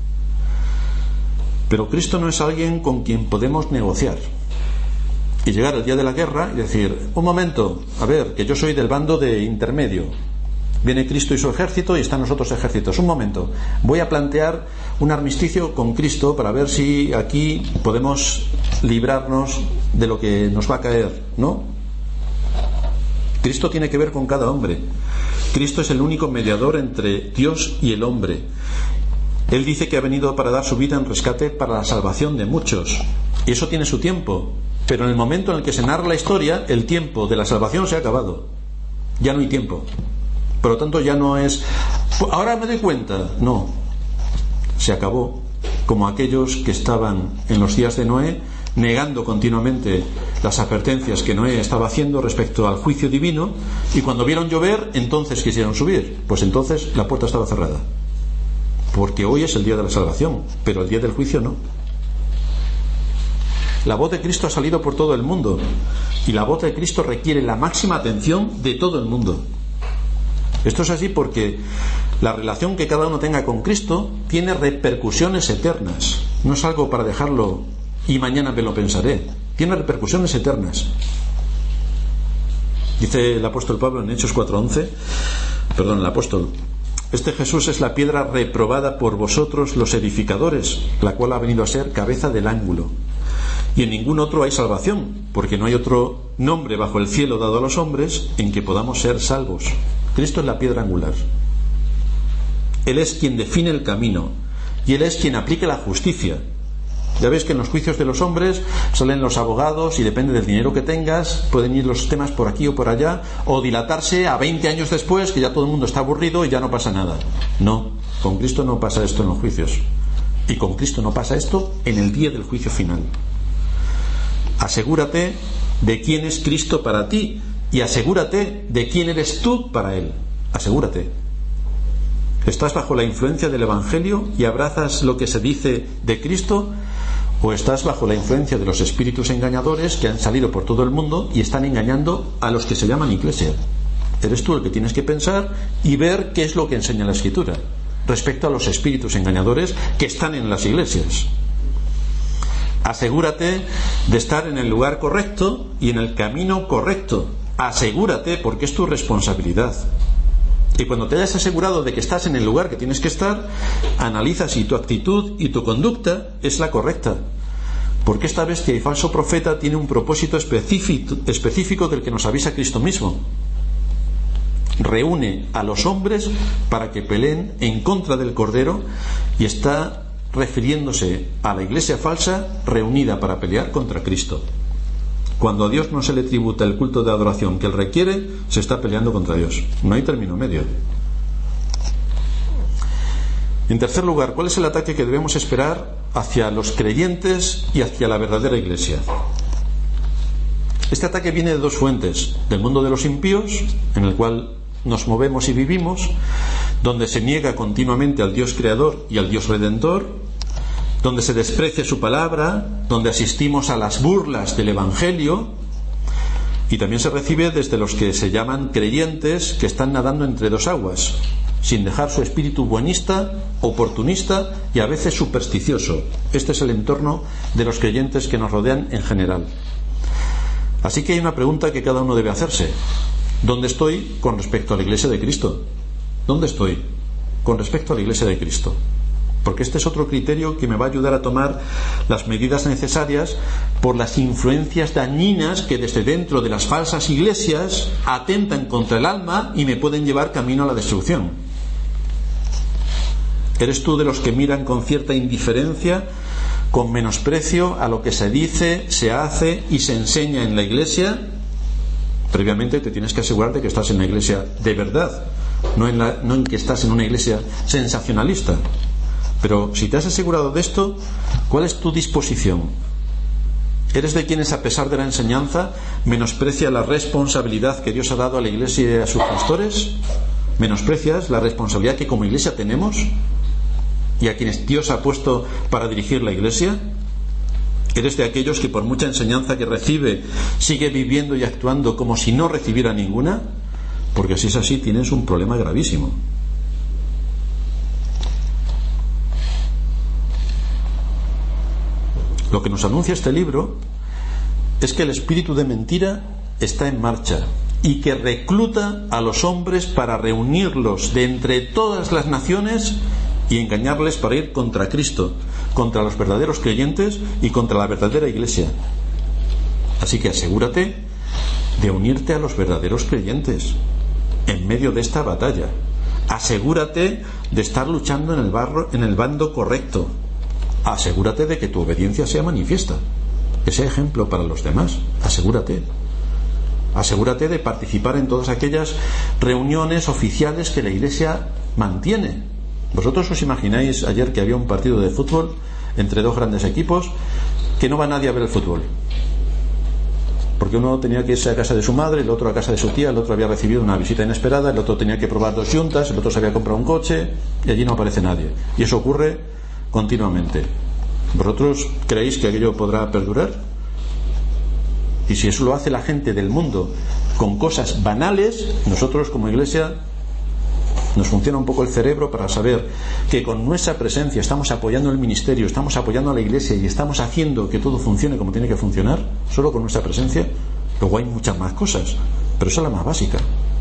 Pero Cristo no es alguien con quien podemos negociar y llegar al día de la guerra y decir, un momento, a ver, que yo soy del bando de intermedio, viene Cristo y su ejército y están los otros ejércitos, un momento, voy a plantear un armisticio con Cristo para ver si aquí podemos librarnos de lo que nos va a caer. No, Cristo tiene que ver con cada hombre. Cristo es el único mediador entre Dios y el hombre. Él dice que ha venido para dar su vida en rescate para la salvación de muchos, y eso tiene su tiempo. Pero en el momento en el que se narra la historia, el tiempo de la salvación se ha acabado. Ya no hay tiempo. Por lo tanto, ya no es ahora me doy cuenta. No, se acabó. Como aquellos que estaban en los días de Noé, negando continuamente las advertencias que Noé estaba haciendo respecto al juicio divino, y cuando vieron llover, entonces quisieron subir. Pues entonces la puerta estaba cerrada, porque hoy es el día de la salvación, pero el día del juicio no. La voz de Cristo ha salido por todo el mundo, y la voz de Cristo requiere la máxima atención de todo el mundo. Esto es así porque la relación que cada uno tenga con Cristo tiene repercusiones eternas. No es algo para dejarlo y mañana me lo pensaré. Tiene repercusiones eternas. Dice el apóstol Pablo en Hechos cuatro once, perdón, el apóstol: este Jesús es la piedra reprobada por vosotros los edificadores, la cual ha venido a ser cabeza del ángulo. Y en ningún otro hay salvación, porque no hay otro nombre bajo el cielo dado a los hombres en que podamos ser salvos. Cristo es la piedra angular. Él es quien define el camino, y Él es quien aplica la justicia. Ya ves que en los juicios de los hombres salen los abogados, y depende del dinero que tengas, pueden ir los temas por aquí o por allá, o dilatarse a veinte años después, que ya todo el mundo está aburrido y ya no pasa nada. No, con Cristo no pasa esto en los juicios, y con Cristo no pasa esto en el día del juicio final. Asegúrate de quién es Cristo para ti, y asegúrate de quién eres tú para Él. Asegúrate. ¿Estás bajo la influencia del Evangelio y abrazas lo que se dice de Cristo? ¿O estás bajo la influencia de los espíritus engañadores que han salido por todo el mundo y están engañando a los que se llaman iglesia? Eres tú el que tienes que pensar y ver qué es lo que enseña la Escritura respecto a los espíritus engañadores que están en las iglesias. Asegúrate de estar en el lugar correcto y en el camino correcto. Asegúrate, porque es tu responsabilidad. Y cuando te hayas asegurado de que estás en el lugar que tienes que estar, analiza si tu actitud y tu conducta es la correcta. Porque esta bestia y falso profeta tiene un propósito específico, específico del que nos avisa Cristo mismo. Reúne a los hombres para que peleen en contra del Cordero, y está refiriéndose a la iglesia falsa reunida para pelear contra Cristo. Cuando a Dios no se le tributa el culto de adoración que Él requiere, se está peleando contra Dios. No hay término medio. En tercer lugar, ¿cuál es el ataque que debemos esperar hacia los creyentes y hacia la verdadera iglesia? Este ataque viene de dos fuentes: del mundo de los impíos, en el cual nos movemos y vivimos, donde se niega continuamente al Dios creador y al Dios redentor, donde se desprecia su palabra, donde asistimos a las burlas del Evangelio, Y también se recibe desde los que se llaman creyentes, que están nadando entre dos aguas, sin dejar su espíritu buenista, oportunista y a veces supersticioso. Este es el entorno de los creyentes que nos rodean en general. Así que hay una pregunta que cada uno debe hacerse. ¿Dónde estoy con respecto a la Iglesia de Cristo? ¿Dónde estoy con respecto a la Iglesia de Cristo? Porque este es otro criterio que me va a ayudar a tomar las medidas necesarias por las influencias dañinas que desde dentro de las falsas iglesias atentan contra el alma y me pueden llevar camino a la destrucción. ¿Eres tú de los que miran con cierta indiferencia, con menosprecio a lo que se dice, se hace y se enseña en la iglesia? Previamente te tienes que asegurar de que estás en la iglesia de verdad, no en, la, no en que estás en una iglesia sensacionalista. Pero si te has asegurado de esto, ¿cuál es tu disposición? ¿Eres de quienes, a pesar de la enseñanza, menosprecia la responsabilidad que Dios ha dado a la iglesia y a sus pastores? ¿Menosprecias la responsabilidad que como iglesia tenemos y a quienes Dios ha puesto para dirigir la iglesia? ¿Eres de aquellos que por mucha enseñanza que recibe sigue viviendo y actuando como si no recibiera ninguna? Porque si es así, tienes un problema gravísimo. Lo que nos anuncia este libro es que el espíritu de mentira está en marcha y que recluta a los hombres para reunirlos de entre todas las naciones y engañarles para ir contra Cristo, contra los verdaderos creyentes y contra la verdadera iglesia. Así que asegúrate de unirte a los verdaderos creyentes en medio de esta batalla. Asegúrate de estar luchando en el, barro, en el bando correcto. Asegúrate de que tu obediencia sea manifiesta, que sea ejemplo para los demás. Asegúrate. Asegúrate de participar en todas aquellas reuniones oficiales que la iglesia mantiene. ¿Vosotros os imagináis ayer que había un partido de fútbol entre dos grandes equipos que no va nadie a ver el fútbol? Porque uno tenía que irse a casa de su madre, el otro a casa de su tía, el otro había recibido una visita inesperada, el otro tenía que probar dos yuntas, el otro se había comprado un coche y allí no aparece nadie. Y eso ocurre continuamente. ¿Vosotros creéis que aquello podrá perdurar? Y si eso lo hace la gente del mundo con cosas banales, nosotros como iglesia nos funciona un poco el cerebro para saber que con nuestra presencia estamos apoyando el ministerio, estamos apoyando a la iglesia y estamos haciendo que todo funcione como tiene que funcionar, solo con nuestra presencia. Luego hay muchas más cosas, pero esa es la más básica.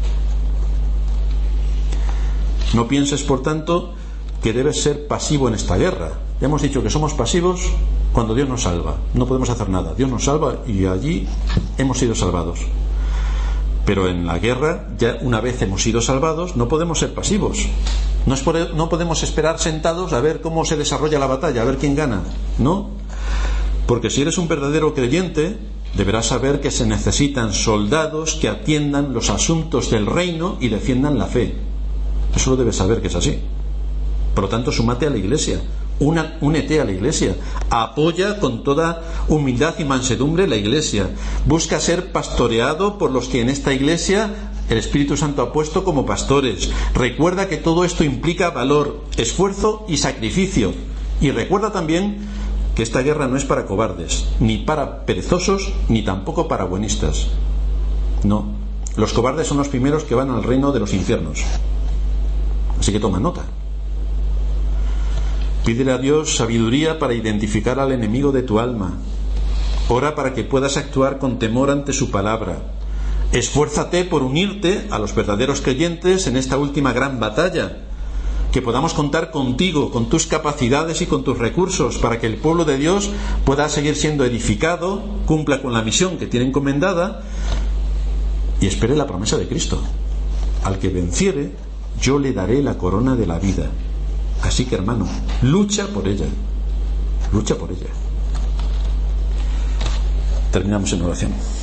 No pienses, por tanto, que debes ser pasivo en esta guerra. Ya hemos dicho que somos pasivos cuando Dios nos salva. No podemos hacer nada. Dios nos salva y allí hemos sido salvados. Pero en la guerra, ya una vez hemos sido salvados, no podemos ser pasivos. No, es por, no podemos esperar sentados a ver cómo se desarrolla la batalla, a ver quién gana. No. Porque si eres un verdadero creyente, deberás saber que se necesitan soldados que atiendan los asuntos del reino y defiendan la fe. Eso lo debes saber que es así. Por lo tanto, súmate a la iglesia, una, únete a la iglesia, apoya con toda humildad y mansedumbre la iglesia, busca ser pastoreado por los que en esta iglesia el Espíritu Santo ha puesto como pastores. Recuerda que todo esto implica valor, esfuerzo y sacrificio. Y recuerda también que esta guerra no es para cobardes, ni para perezosos, ni tampoco para buenistas. No, los cobardes son los primeros que van al reino de los infiernos. Así que toma nota. Pídele a Dios sabiduría para identificar al enemigo de tu alma. Ora para que puedas actuar con temor ante su palabra. Esfuérzate por unirte a los verdaderos creyentes en esta última gran batalla. Que podamos contar contigo, con tus capacidades y con tus recursos, para que el pueblo de Dios pueda seguir siendo edificado, cumpla con la misión que tiene encomendada y espere la promesa de Cristo. Al que venciere, yo le daré la corona de la vida. Así que, hermano, lucha por ella. Lucha por ella. Terminamos en oración.